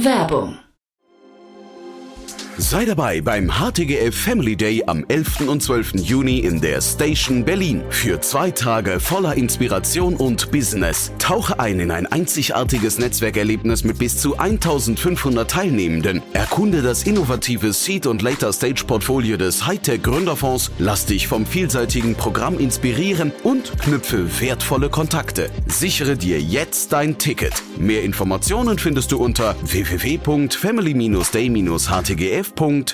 Werbung. Sei dabei beim HTGF Family Day am 11. und 12. Juni in der Station Berlin. Für 2 Tage voller Inspiration und Business. Tauche ein in ein einzigartiges Netzwerkerlebnis mit bis zu 1500 Teilnehmenden. Erkunde das innovative Seed- und Later-Stage-Portfolio des Hightech Gründerfonds. Lass dich vom vielseitigen Programm inspirieren und knüpfe wertvolle Kontakte. Sichere dir jetzt dein Ticket. Mehr Informationen findest du unter www.family-day-htgf.de.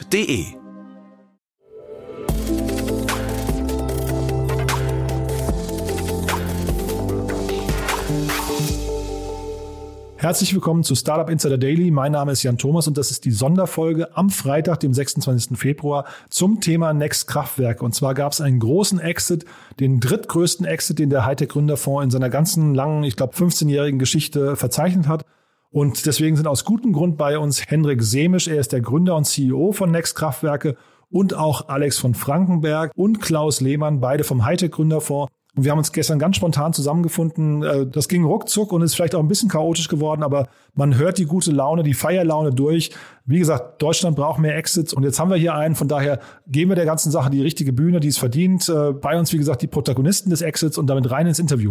Herzlich willkommen zu Startup Insider Daily. Mein Name ist Jan Thomas und das ist die Sonderfolge am Freitag, dem 26. Februar zum Thema Next Kraftwerke. Und zwar gab es einen großen Exit, den drittgrößten Exit, den der Hightech Gründerfonds in seiner ganzen langen, 15-jährigen Geschichte verzeichnet hat. Und deswegen sind aus gutem Grund bei uns Hendrik Semisch, er ist der Gründer und CEO von Next Kraftwerke, und auch Alex von Frankenberg und Klaus Lehmann, beide vom Hightech Gründerfonds. Und wir haben uns gestern ganz spontan zusammengefunden. Das ging ruckzuck und ist vielleicht auch ein bisschen chaotisch geworden, aber man hört die gute Laune, die Feierlaune durch. Wie gesagt, Deutschland braucht mehr Exits und jetzt haben wir hier einen. Von daher geben wir der ganzen Sache die richtige Bühne, die es verdient. Bei uns, wie gesagt, die Protagonisten des Exits und damit rein ins Interview.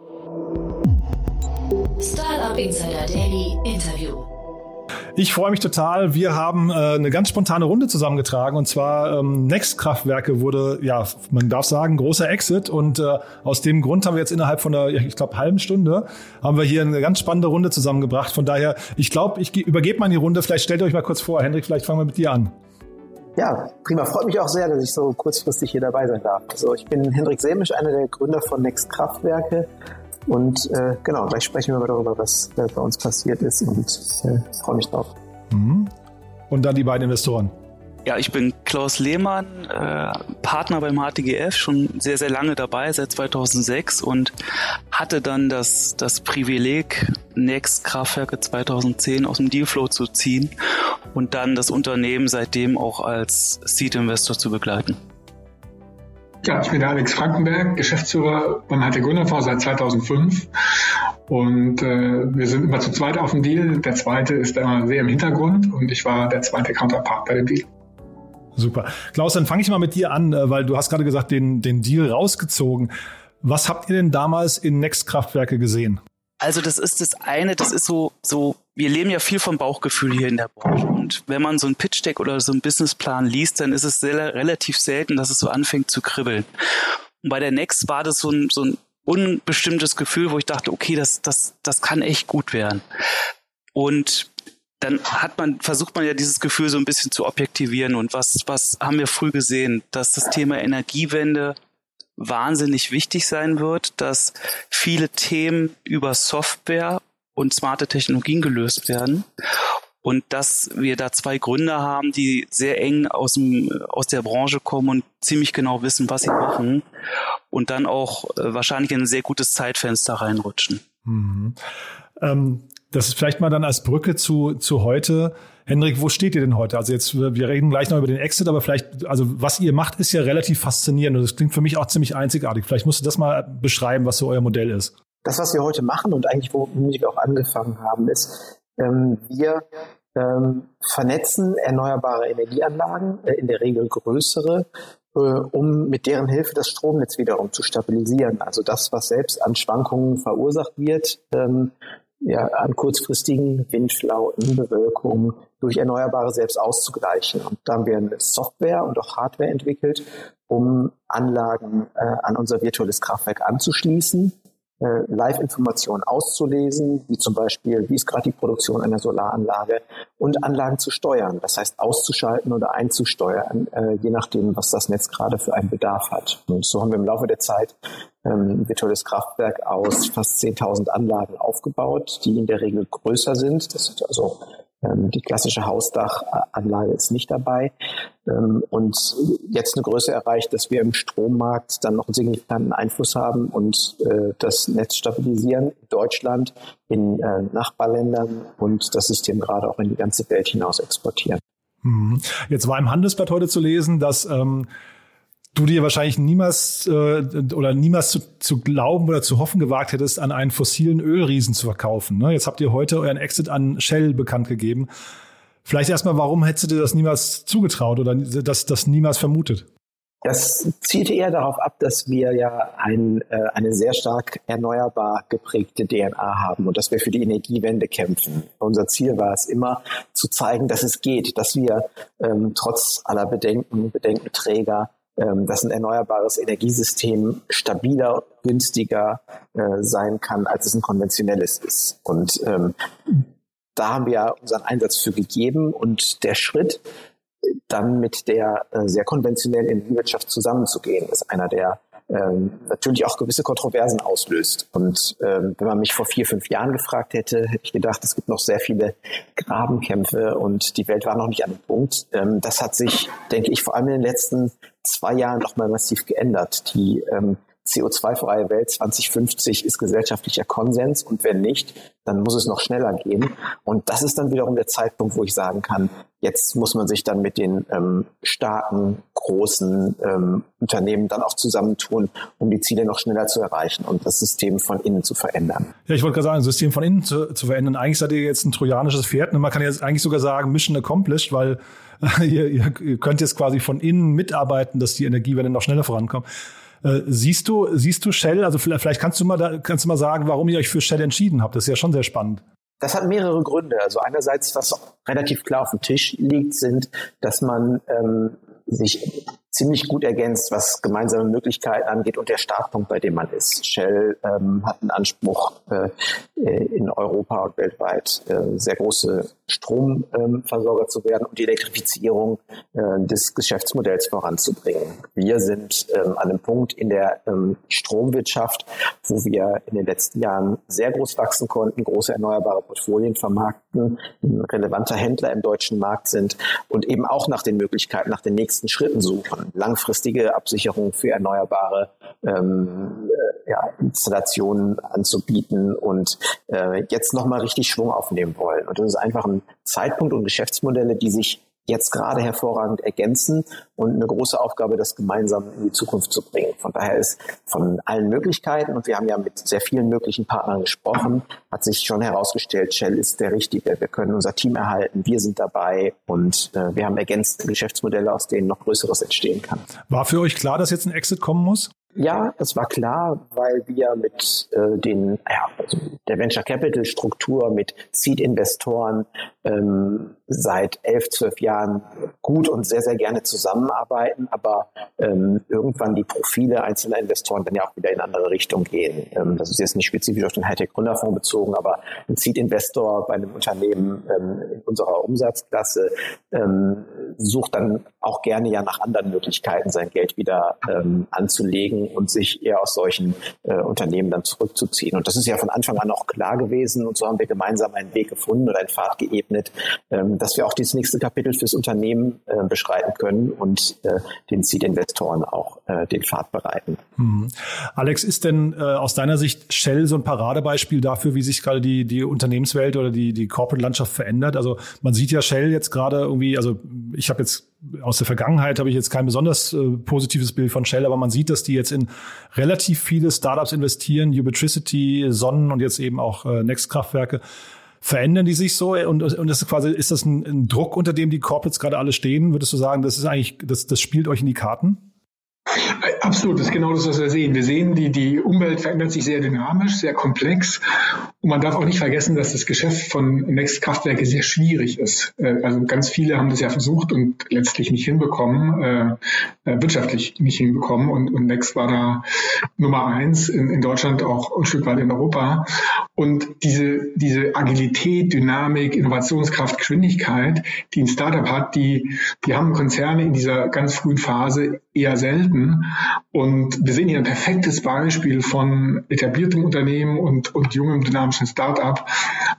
Startup Insider Daily Interview. Ich freue mich total. Wir haben eine ganz spontane Runde zusammengetragen und zwar Next Kraftwerke wurde, ja, man darf sagen, großer Exit und aus dem Grund haben wir jetzt innerhalb von einer, halben Stunde haben wir hier eine ganz spannende Runde zusammengebracht. Von daher, ich übergebe mal in die Runde. Vielleicht stellt ihr euch mal kurz vor. Hendrik, vielleicht fangen wir mit dir an. Ja, prima. Freut mich auch sehr, dass ich so kurzfristig hier dabei sein darf. Also ich bin Hendrik Semisch, einer der Gründer von Next Kraftwerke. Und gleich sprechen wir mal darüber, was bei uns passiert ist und freue mich drauf. Und dann die beiden Investoren. Ja, ich bin Klaus Lehmann, Partner beim HTGF, schon sehr, sehr lange dabei, seit 2006 und hatte dann das Privileg, Next Kraftwerke 2010 aus dem Dealflow zu ziehen und dann das Unternehmen seitdem auch als Seed-Investor zu begleiten. Ja, ich bin der Alex Frankenberg, Geschäftsführer beim Hightech Gründerfonds seit 2005 und wir sind immer zu zweit auf dem Deal. Der zweite ist immer sehr im Hintergrund und ich war der zweite Counterpart bei dem Deal. Super. Klaus, dann fange ich mal mit dir an, weil du hast gerade gesagt, den Deal rausgezogen. Was habt ihr denn damals in Next Kraftwerke gesehen? Also das ist das eine, das ist so, wir leben ja viel vom Bauchgefühl hier in der Branche und wenn man so ein Pitch-Deck oder so einen Businessplan liest, dann ist es relativ selten, dass es so anfängt zu kribbeln. Und bei der Next war das so ein unbestimmtes Gefühl, wo ich dachte, okay, das kann echt gut werden. Und dann versucht man ja dieses Gefühl so ein bisschen zu objektivieren und was haben wir früh gesehen, dass das Thema Energiewende wahnsinnig wichtig sein wird, dass viele Themen über Software und smarte Technologien gelöst werden und dass wir da 2 Gründer haben, die sehr eng aus der Branche kommen und ziemlich genau wissen, was sie machen und dann auch wahrscheinlich in ein sehr gutes Zeitfenster reinrutschen. Das ist vielleicht mal dann als Brücke zu heute. Hendrik, wo steht ihr denn heute? Also jetzt, wir reden gleich noch über den Exit, aber vielleicht, also was ihr macht, ist ja relativ faszinierend und das klingt für mich auch ziemlich einzigartig. Vielleicht musst du das mal beschreiben, was so euer Modell ist. Das, was wir heute machen und eigentlich womit wir auch angefangen haben, ist, wir vernetzen erneuerbare Energieanlagen, in der Regel größere, um mit deren Hilfe das Stromnetz wiederum zu stabilisieren. Also das, was selbst an Schwankungen verursacht wird, an kurzfristigen Windflauten, Bewölkung durch Erneuerbare selbst auszugleichen. Und da haben wir eine Software und auch Hardware entwickelt, um Anlagen an unser virtuelles Kraftwerk anzuschließen, Live-Informationen auszulesen, wie zum Beispiel, wie ist gerade die Produktion einer Solaranlage und Anlagen zu steuern, das heißt auszuschalten oder einzusteuern, je nachdem, was das Netz gerade für einen Bedarf hat. Und so haben wir im Laufe der Zeit ein virtuelles Kraftwerk aus fast 10.000 Anlagen aufgebaut, die in der Regel größer sind. Das ist also die klassische Hausdachanlage ist nicht dabei. Und jetzt eine Größe erreicht, dass wir im Strommarkt dann noch einen signifikanten Einfluss haben und das Netz stabilisieren in Deutschland, in Nachbarländern und das System gerade auch in die ganze Welt hinaus exportieren. Jetzt war im Handelsblatt heute zu lesen, dass du dir wahrscheinlich niemals zu glauben oder zu hoffen gewagt hättest, an einen fossilen Ölriesen zu verkaufen. Ne? Jetzt habt ihr heute euren Exit an Shell bekannt gegeben. Vielleicht erstmal, warum hättest du dir das niemals zugetraut oder das niemals vermutet? Das zielte eher darauf ab, dass wir ja eine sehr stark erneuerbar geprägte DNA haben und dass wir für die Energiewende kämpfen. Unser Ziel war es immer, zu zeigen, dass es geht, dass wir trotz aller Bedenkenträger, dass ein erneuerbares Energiesystem stabiler, günstiger sein kann, als es ein konventionelles ist. Und da haben wir unseren Einsatz für gegeben und der Schritt, dann mit der sehr konventionellen Energiewirtschaft zusammenzugehen, ist einer, der natürlich auch gewisse Kontroversen auslöst. Und wenn man mich vor 4-5 Jahren gefragt hätte, hätte ich gedacht, es gibt noch sehr viele Grabenkämpfe und die Welt war noch nicht an dem Punkt. Das hat sich, denke ich, vor allem in den letzten 2 Jahren noch mal massiv geändert. Die CO2-freie Welt 2050 ist gesellschaftlicher Konsens und wenn nicht, dann muss es noch schneller gehen. Und das ist dann wiederum der Zeitpunkt, wo ich sagen kann, jetzt muss man sich dann mit den starken, großen Unternehmen dann auch zusammentun, um die Ziele noch schneller zu erreichen und das System von innen zu verändern. Ja, ich wollte gerade sagen, das System von innen zu verändern. Eigentlich seid ihr jetzt ein trojanisches Pferd. Man kann jetzt eigentlich sogar sagen, Mission accomplished, weil ihr könnt jetzt quasi von innen mitarbeiten, dass die Energiewende noch schneller vorankommt. Siehst du Shell, also vielleicht kannst du mal sagen, warum ihr euch für Shell entschieden habt. Das ist ja schon sehr spannend. Das hat mehrere Gründe. Also einerseits, was relativ klar auf dem Tisch liegt, sind, dass man sich ziemlich gut ergänzt, was gemeinsame Möglichkeiten angeht und der Startpunkt, bei dem man ist. Shell hat einen Anspruch, in Europa und weltweit sehr große Stromversorger zu werden und die Elektrifizierung des Geschäftsmodells voranzubringen. Wir sind an einem Punkt in der Stromwirtschaft, wo wir in den letzten Jahren sehr groß wachsen konnten, große erneuerbare Portfolien vermarkten, ein relevanter Händler im deutschen Markt sind und eben auch nach den Möglichkeiten, nach den nächsten Schritten suchen. Langfristige Absicherung für erneuerbare Installationen anzubieten und jetzt nochmal richtig Schwung aufnehmen wollen. Und das ist einfach ein Zeitpunkt und Geschäftsmodelle, die sich jetzt gerade hervorragend ergänzen und eine große Aufgabe, das gemeinsam in die Zukunft zu bringen. Von daher ist von allen Möglichkeiten, und wir haben ja mit sehr vielen möglichen Partnern gesprochen, hat sich schon herausgestellt, Shell ist der Richtige. Wir können unser Team erhalten, wir sind dabei und wir haben ergänzte Geschäftsmodelle, aus denen noch Größeres entstehen kann. War für euch klar, dass jetzt ein Exit kommen muss? Ja, das war klar, weil wir mit der Venture Capital Struktur, mit Seed-Investoren seit 11-12 Jahren gut und sehr, sehr gerne zusammenarbeiten, aber irgendwann die Profile einzelner Investoren dann ja auch wieder in eine andere Richtung gehen. Das ist jetzt nicht spezifisch auf den Hightech-Gründerfonds bezogen, aber ein Seed-Investor bei einem Unternehmen in unserer Umsatzklasse sucht dann auch gerne ja nach anderen Möglichkeiten, sein Geld wieder anzulegen und sich eher aus solchen Unternehmen dann zurückzuziehen. Und das ist ja von Anfang an auch klar gewesen. Und so haben wir gemeinsam einen Weg gefunden oder einen Pfad geebnet, dass wir auch dieses nächste Kapitel fürs Unternehmen beschreiten können und den Seed-Investoren auch den Pfad bereiten. Alex, ist denn aus deiner Sicht Shell so ein Paradebeispiel dafür, wie sich gerade die Unternehmenswelt oder die Corporate-Landschaft verändert? Also man sieht ja Shell jetzt gerade irgendwie, also ich habe jetzt aus der Vergangenheit habe ich jetzt kein besonders positives Bild von Shell, aber man sieht, dass die jetzt in relativ viele Startups investieren, Ubitricity, Sonnen und jetzt eben auch Next-Kraftwerke. Verändern die sich so und das ist quasi, ist das ein Druck, unter dem die Corporates gerade alle stehen? Würdest du sagen, das ist eigentlich, das spielt euch in die Karten? Absolut, das ist genau das, was wir sehen. Wir sehen, die Umwelt verändert sich sehr dynamisch, sehr komplex. Und man darf auch nicht vergessen, dass das Geschäft von Next-Kraftwerke sehr schwierig ist. Also ganz viele haben das ja versucht und letztlich nicht hinbekommen, wirtschaftlich nicht hinbekommen. Und Next war da Nummer 1 in Deutschland, auch ein Stück weit in Europa. Und diese Agilität, Dynamik, Innovationskraft, Geschwindigkeit, die ein Startup hat, die haben Konzerne in dieser ganz frühen Phase eher selten. Und wir sehen hier ein perfektes Beispiel von etabliertem Unternehmen und jungem, dynamischen Start-up.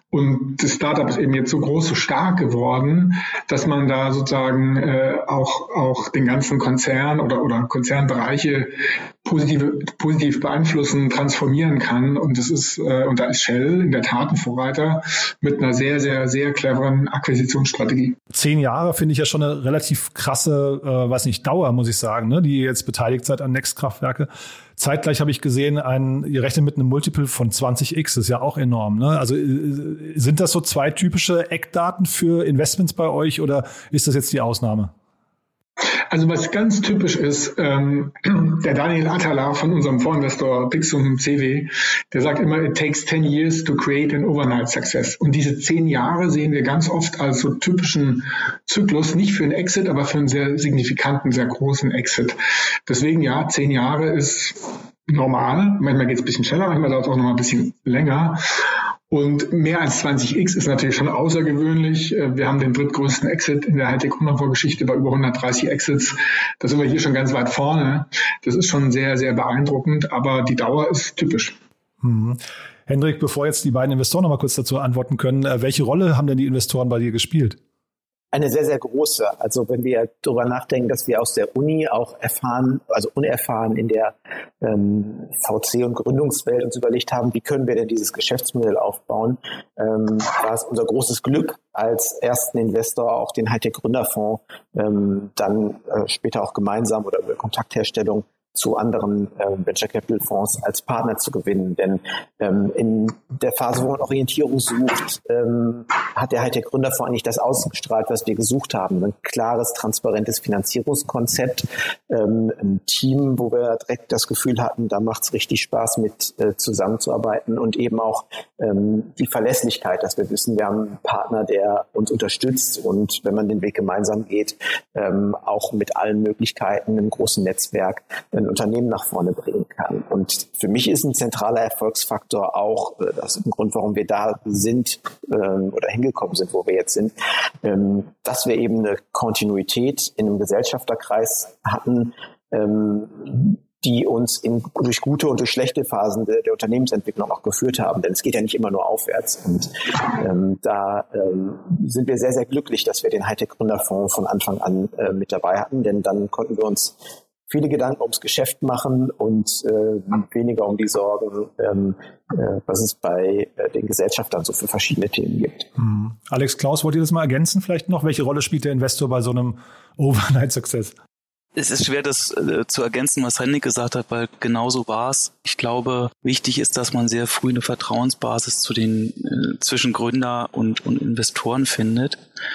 Und das Startup ist eben jetzt so groß, so stark geworden, dass man da sozusagen auch den ganzen Konzern oder Konzernbereiche positiv beeinflussen, transformieren kann. Und da ist Shell in der Tat ein Vorreiter mit einer sehr, sehr, sehr cleveren Akquisitionsstrategie. 10 Jahre finde ich ja schon eine relativ krasse, Dauer, muss ich sagen, ne, die ihr jetzt beteiligt seid an Next-Kraftwerke. Zeitgleich habe ich gesehen, ihr rechnet mit einem Multiple von 20x, das ist ja auch enorm. Ne? Also sind das so 2 typische Eckdaten für Investments bei euch oder ist das jetzt die Ausnahme? Also was ganz typisch ist, der Daniel Atala von unserem Vorinvestor Pixum CW, der sagt immer, it takes 10 years to create an overnight success. Und diese 10 Jahre sehen wir ganz oft als so typischen Zyklus, nicht für einen Exit, aber für einen sehr signifikanten, sehr großen Exit. Deswegen 10 Jahre ist normal. Manchmal geht es ein bisschen schneller, manchmal dauert es auch noch mal ein bisschen länger. Und mehr als 20x ist natürlich schon außergewöhnlich. Wir haben den drittgrößten Exit in der Hightech-Gründervorgeschichte bei über 130 Exits. Da sind wir hier schon ganz weit vorne. Das ist schon sehr, sehr beeindruckend, aber die Dauer ist typisch. Hendrik, bevor jetzt die beiden Investoren noch mal kurz dazu antworten können, welche Rolle haben denn die Investoren bei dir gespielt? Eine sehr, sehr große. Also wenn wir darüber nachdenken, dass wir aus der Uni auch unerfahren in der VC- und Gründungswelt uns überlegt haben, wie können wir denn dieses Geschäftsmodell aufbauen, war es unser großes Glück, als ersten Investor auch den Hightech-Gründerfonds dann später auch gemeinsam oder über Kontaktherstellung zu anderen Venture Capital Fonds als Partner zu gewinnen. Denn in der Phase, wo man Orientierung sucht, hat der Hightech Gründerfonds eigentlich das ausgestrahlt, was wir gesucht haben. Ein klares, transparentes Finanzierungskonzept, ein Team, wo wir direkt das Gefühl hatten, da macht es richtig Spaß, mit zusammenzuarbeiten und eben auch die Verlässlichkeit, dass wir wissen, wir haben einen Partner, der uns unterstützt und wenn man den Weg gemeinsam geht, auch mit allen Möglichkeiten im großen Netzwerk ein Unternehmen nach vorne bringen kann. Und für mich ist ein zentraler Erfolgsfaktor auch, das ist ein Grund, warum wir da sind oder hingekommen sind, wo wir jetzt sind, dass wir eben eine Kontinuität in einem Gesellschafterkreis hatten, die uns durch gute und durch schlechte Phasen der Unternehmensentwicklung auch geführt haben. Denn es geht ja nicht immer nur aufwärts. Und da sind wir sehr, sehr glücklich, dass wir den Hightech-Gründerfonds von Anfang an mit dabei hatten. Denn dann konnten wir uns viele Gedanken ums Geschäft machen und weniger um die Sorgen, was es bei den Gesellschaftern so für verschiedene Themen gibt. Alex, Klaus, wollt ihr das mal ergänzen vielleicht noch? Welche Rolle spielt der Investor bei so einem Overnight-Success? Es ist schwer, das zu ergänzen, was Hendrik gesagt hat, weil genauso war es. Ich glaube, wichtig ist, dass man sehr früh eine Vertrauensbasis zwischen Gründer und Investoren findet.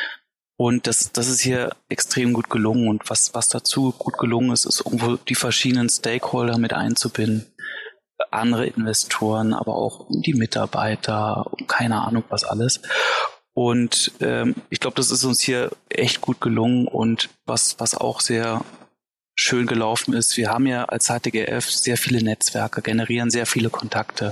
Und das ist hier extrem gut gelungen. Und was dazu gut gelungen ist irgendwo die verschiedenen Stakeholder mit einzubinden. Andere Investoren, aber auch die Mitarbeiter, keine Ahnung was alles. Und ich glaube, das ist uns hier echt gut gelungen. Und was auch sehr schön gelaufen ist, wir haben ja als HTGF sehr viele Netzwerke, generieren sehr viele Kontakte.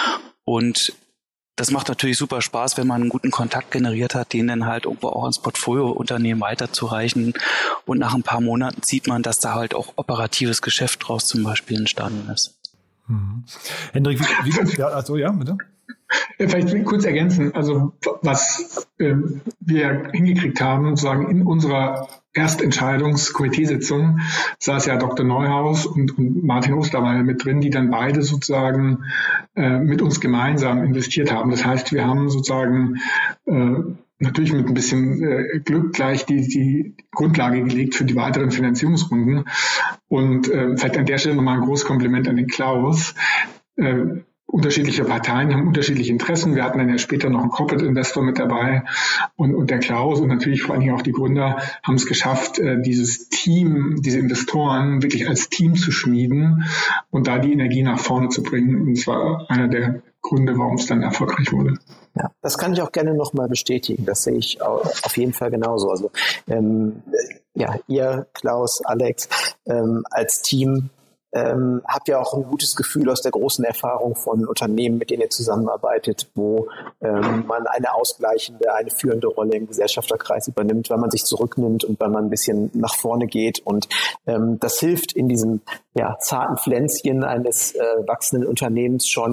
Und das macht natürlich super Spaß, wenn man einen guten Kontakt generiert hat, den dann halt irgendwo auch ins Portfolio-Unternehmen weiterzureichen. Und nach ein paar Monaten sieht man, dass da halt auch operatives Geschäft draus zum Beispiel entstanden ist. Hendrik, bitte? Vielleicht kurz ergänzen, also was wir hingekriegt haben, sozusagen in unserer Erstentscheidungs-Komiteesitzung saß ja Dr. Neuhaus und Martin Ostermeier mit drin, die dann beide sozusagen mit uns gemeinsam investiert haben. Das heißt, wir haben sozusagen natürlich mit ein bisschen Glück gleich die Grundlage gelegt für die weiteren Finanzierungsrunden. Und vielleicht an der Stelle nochmal ein großes Kompliment an den Klaus. Unterschiedliche Parteien haben unterschiedliche Interessen. Wir hatten dann ja später noch einen Corporate Investor mit dabei und der Klaus und natürlich vor allen Dingen auch die Gründer haben es geschafft, dieses Team, diese Investoren wirklich als Team zu schmieden und da die Energie nach vorne zu bringen. Und das war einer der Gründe, warum es dann erfolgreich wurde. Ja, das kann ich auch gerne nochmal bestätigen. Das sehe ich auf jeden Fall genauso. Also ihr, Klaus, Alex, als Team habt ihr auch ein gutes Gefühl aus der großen Erfahrung von Unternehmen, mit denen ihr zusammenarbeitet, wo man eine ausgleichende, eine führende Rolle im Gesellschafterkreis übernimmt, weil man sich zurücknimmt und weil man ein bisschen nach vorne geht. Und das hilft in diesem zarten Pflänzchen eines wachsenden Unternehmens schon,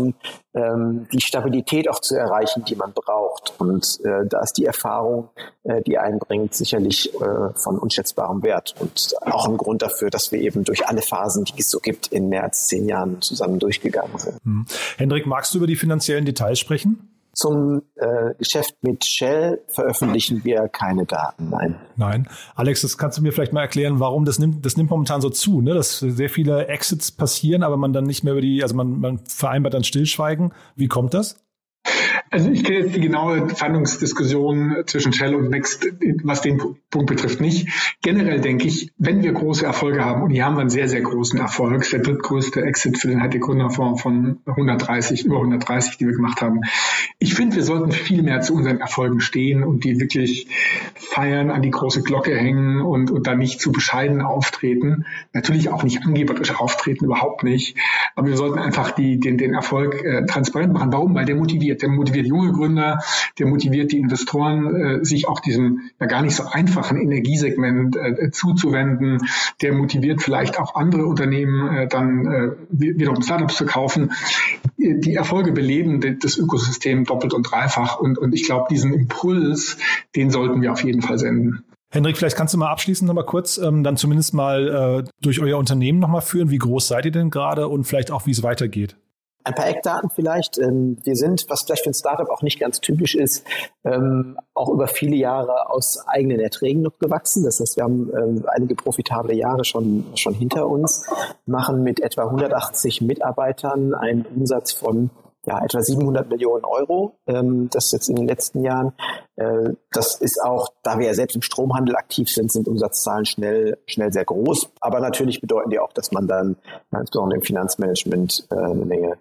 die Stabilität auch zu erreichen, die man braucht. Und da ist die Erfahrung, die einbringt, sicherlich von unschätzbarem Wert und auch ein Grund dafür, dass wir eben durch alle Phasen, die es so gibt, in mehr als 10 Jahren zusammen durchgegangen sind. Hendrik, magst du über die finanziellen Details sprechen? Zum Geschäft mit Shell veröffentlichen wir keine Daten, nein. Nein. Alex, das kannst du mir vielleicht mal erklären, warum das nimmt momentan so zu, ne? Dass sehr viele Exits passieren, aber man dann nicht mehr man vereinbart dann Stillschweigen. Wie kommt das? Also ich kenne jetzt die genaue Verhandlungsdiskussion zwischen Shell und Next, was den Punkt betrifft, nicht. Generell denke ich, wenn wir große Erfolge haben, und hier haben wir einen sehr, sehr großen Erfolg, der drittgrößte Exit für den Hightech-Gründerfonds von über 130, die wir gemacht haben. Ich finde, wir sollten viel mehr zu unseren Erfolgen stehen und die wirklich feiern, an die große Glocke hängen und da nicht zu bescheiden auftreten. Natürlich auch nicht angeberisch auftreten, überhaupt nicht. Aber wir sollten einfach den Erfolg transparent machen. Warum? Weil der motiviert junge Gründer, der motiviert die Investoren, sich auch diesem ja gar nicht so einfachen Energiesegment zuzuwenden, der motiviert vielleicht auch andere Unternehmen dann wiederum Startups zu kaufen. Die Erfolge beleben das Ökosystem doppelt und dreifach und ich glaube, diesen Impuls, den sollten wir auf jeden Fall senden. Hendrik, vielleicht kannst du mal abschließend noch mal kurz dann zumindest mal durch euer Unternehmen noch mal führen. Wie groß seid ihr denn gerade und vielleicht auch, wie es weitergeht? Ein paar Eckdaten vielleicht. Wir sind, was vielleicht für ein Startup auch nicht ganz typisch ist, auch über viele Jahre aus eigenen Erträgen noch gewachsen. Das heißt, wir haben einige profitable Jahre schon hinter uns, machen mit etwa 180 Mitarbeitern einen Umsatz von etwa 700 Millionen Euro. Das jetzt in den letzten Jahren. Das ist auch, da wir ja selbst im Stromhandel aktiv sind Umsatzzahlen schnell sehr groß. Aber natürlich bedeuten die auch, dass man dann insbesondere im Finanzmanagement eine Menge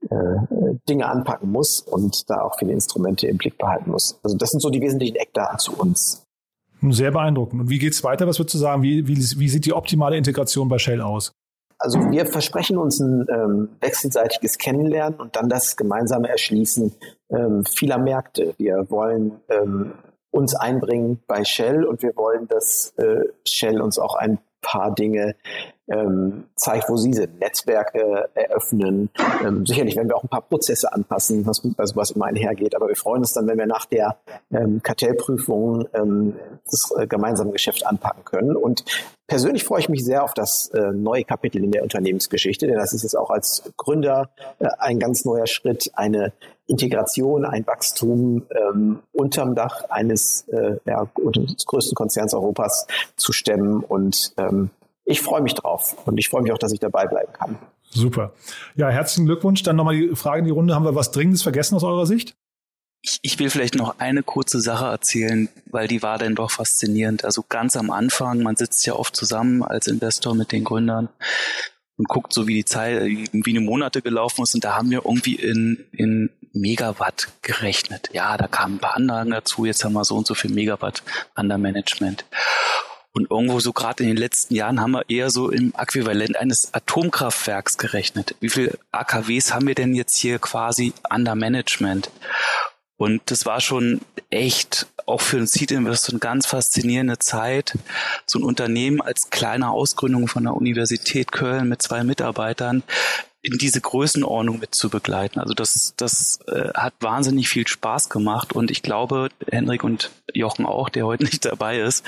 Dinge anpacken muss und da auch viele Instrumente im Blick behalten muss. Also das sind so die wesentlichen Eckdaten zu uns. Sehr beeindruckend. Und wie geht's weiter? Was würdest du sagen? Wie sieht die optimale Integration bei Shell aus? Also wir versprechen uns ein wechselseitiges Kennenlernen und dann das gemeinsame Erschließen vieler Märkte. Wir wollen uns einbringen bei Shell und wir wollen, dass Shell uns auch ein paar Dinge zeigt, wo sie sind. Netzwerke eröffnen. Sicherlich werden wir auch ein paar Prozesse anpassen, was immer einhergeht. Aber wir freuen uns dann, wenn wir nach der Kartellprüfung das gemeinsame Geschäft anpacken können. Und persönlich freue ich mich sehr auf das neue Kapitel in der Unternehmensgeschichte, denn das ist jetzt auch als Gründer ein ganz neuer Schritt, eine Integration, ein Wachstum unterm Dach eines des größten Konzerns Europas zu stemmen. Und ich freue mich drauf und ich freue mich auch, dass ich dabei bleiben kann. Super. Ja, herzlichen Glückwunsch. Dann nochmal die Frage in die Runde. Haben wir was Dringendes vergessen aus eurer Sicht? Ich will vielleicht noch eine kurze Sache erzählen, weil die war dann doch faszinierend. Also ganz am Anfang, man sitzt ja oft zusammen als Investor mit den Gründern und guckt so, wie die Zeit, wie die Monate gelaufen ist. Und da haben wir irgendwie in Megawatt gerechnet. Ja, da kamen ein paar Anlagen dazu. Jetzt haben wir so und so viel Megawatt under Management. Und irgendwo so gerade in den letzten Jahren haben wir eher so im Äquivalent eines Atomkraftwerks gerechnet. Wie viel AKWs haben wir denn jetzt hier quasi under Management? Und das war schon echt auch für einen Seed-Investor eine ganz faszinierende Zeit, so ein Unternehmen als kleine Ausgründung von der Universität Köln mit 2 Mitarbeitern in diese Größenordnung mit zu begleiten. Also das hat wahnsinnig viel Spaß gemacht und ich glaube, Hendrik und Jochen auch, der heute nicht dabei ist,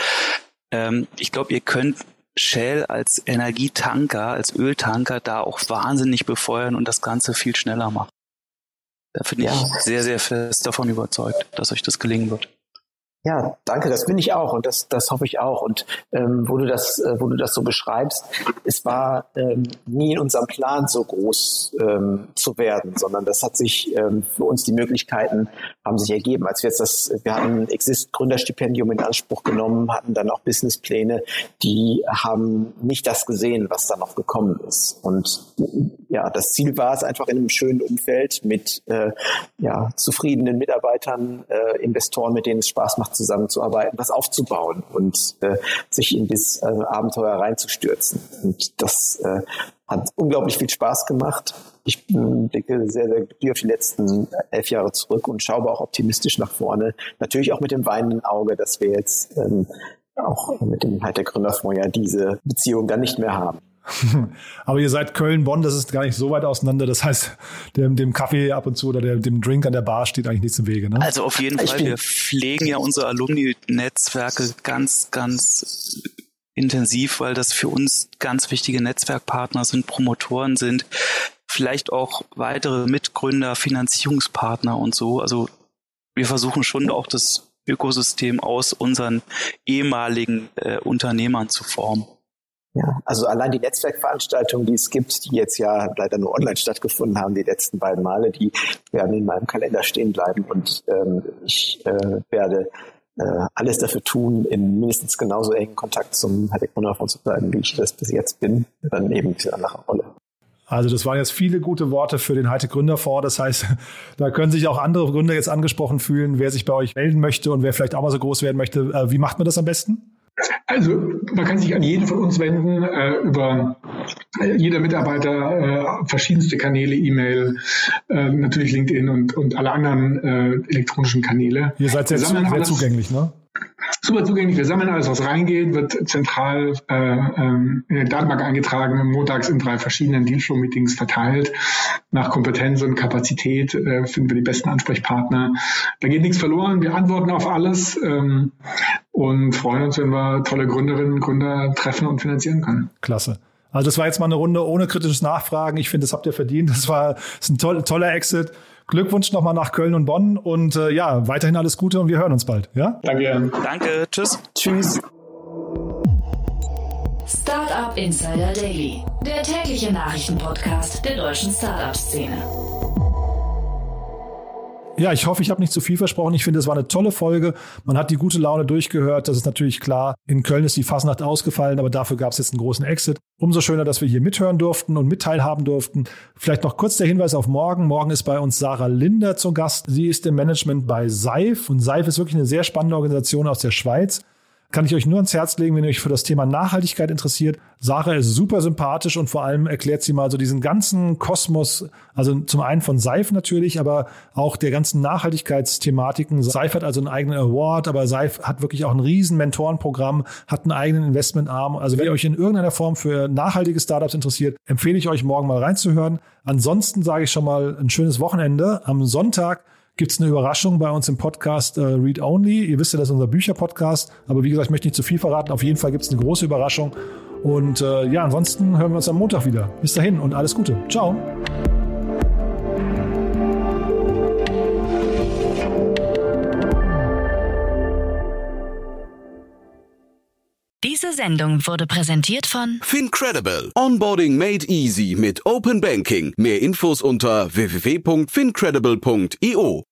ich glaube, ihr könnt Shell als Energietanker, als Öltanker da auch wahnsinnig befeuern und das Ganze viel schneller machen. Da bin ich sehr, sehr fest davon überzeugt, dass euch das gelingen wird. Ja, danke, das bin ich auch und das hoffe ich auch. Und wo du das so beschreibst, es war nie in unserem Plan so groß zu werden, sondern das hat sich für uns die Möglichkeiten haben sich ergeben. Als wir hatten Exist Gründerstipendium in Anspruch genommen, hatten dann auch Businesspläne, die haben nicht das gesehen, was da noch gekommen ist. Und ja, das Ziel war es einfach in einem schönen Umfeld mit zufriedenen Mitarbeitern, Investoren, mit denen es Spaß macht, zusammenzuarbeiten, was aufzubauen und sich in das Abenteuer reinzustürzen. Und das hat unglaublich viel Spaß gemacht. Ich blicke sehr, sehr glücklich auf die letzten 11 Jahre zurück und schaue aber auch optimistisch nach vorne. Natürlich auch mit dem weinenden Auge, dass wir jetzt auch mit dem Hightech Gründerfonds ja diese Beziehung dann nicht mehr haben. Aber ihr seid Köln-Bonn, das ist gar nicht so weit auseinander. Das heißt, dem Kaffee ab und zu oder dem Drink an der Bar steht eigentlich nichts im Wege, ne? Also auf jeden Fall, wir pflegen ja unsere Alumni-Netzwerke ganz, ganz intensiv, weil das für uns ganz wichtige Netzwerkpartner sind, Promotoren sind, vielleicht auch weitere Mitgründer, Finanzierungspartner und so. Also wir versuchen schon auch das Ökosystem aus unseren ehemaligen Unternehmern zu formen. Ja, also allein die Netzwerkveranstaltungen, die es gibt, die jetzt ja leider nur online stattgefunden haben, die letzten beiden Male, die werden in meinem Kalender stehen bleiben und ich werde alles dafür tun, in mindestens genauso engen Kontakt zum Heidek-Gründerfonds zu bleiben, wie ich das bis jetzt bin, dann eben in anderer Rolle. Also das waren jetzt viele gute Worte für den Heidek-Gründerfonds. Das heißt, da können sich auch andere Gründer jetzt angesprochen fühlen, wer sich bei euch melden möchte und wer vielleicht auch mal so groß werden möchte. Wie macht man das am besten? Also man kann sich an jeden von uns wenden, über jeder Mitarbeiter, verschiedenste Kanäle, E-Mail, natürlich LinkedIn und alle anderen elektronischen Kanäle. Ihr seid sehr zugänglich, ne? Super zugänglich. Wir sammeln alles, was reingeht, wird zentral in der Datenbank eingetragen, montags in 3 verschiedenen Dealflow-Meetings verteilt. Nach Kompetenz und Kapazität finden wir die besten Ansprechpartner. Da geht nichts verloren. Wir antworten auf alles und freuen uns, wenn wir tolle Gründerinnen und Gründer treffen und finanzieren können. Klasse. Also das war jetzt mal eine Runde ohne kritisches Nachfragen. Ich finde, das habt ihr verdient. Das ist ein toller Exit. Glückwunsch nochmal nach Köln und Bonn und weiterhin alles Gute und wir hören uns bald. Ja? Danke. Danke, tschüss. Tschüss. Startup Insider Daily, der tägliche Nachrichtenpodcast der deutschen Startup-Szene. Ja, ich hoffe, ich habe nicht zu viel versprochen. Ich finde, es war eine tolle Folge. Man hat die gute Laune durchgehört. Das ist natürlich klar. In Köln ist die Fasnacht ausgefallen, aber dafür gab es jetzt einen großen Exit. Umso schöner, dass wir hier mithören durften und mitteilhaben durften. Vielleicht noch kurz der Hinweis auf morgen. Morgen ist bei uns Sarah Linder zu Gast. Sie ist im Management bei Seif und Seif ist wirklich eine sehr spannende Organisation aus der Schweiz. Kann ich euch nur ans Herz legen, wenn ihr euch für das Thema Nachhaltigkeit interessiert. Sarah ist super sympathisch und vor allem erklärt sie mal so diesen ganzen Kosmos, also zum einen von Seif natürlich, aber auch der ganzen Nachhaltigkeitsthematiken. Seif hat also einen eigenen Award, aber Seif hat wirklich auch ein riesen Mentorenprogramm, hat einen eigenen Investmentarm. Also wenn ihr euch in irgendeiner Form für nachhaltige Startups interessiert, empfehle ich euch morgen mal reinzuhören. Ansonsten sage ich schon mal ein schönes Wochenende. Am Sonntag gibt es eine Überraschung bei uns im Podcast Read Only. Ihr wisst ja, das ist unser Bücher-Podcast. Aber wie gesagt, ich möchte nicht zu viel verraten. Auf jeden Fall gibt es eine große Überraschung. Und ansonsten hören wir uns am Montag wieder. Bis dahin und alles Gute. Ciao. Diese Sendung wurde präsentiert von Fincredible. Onboarding made easy mit Open Banking. Mehr Infos unter www.fincredible.io.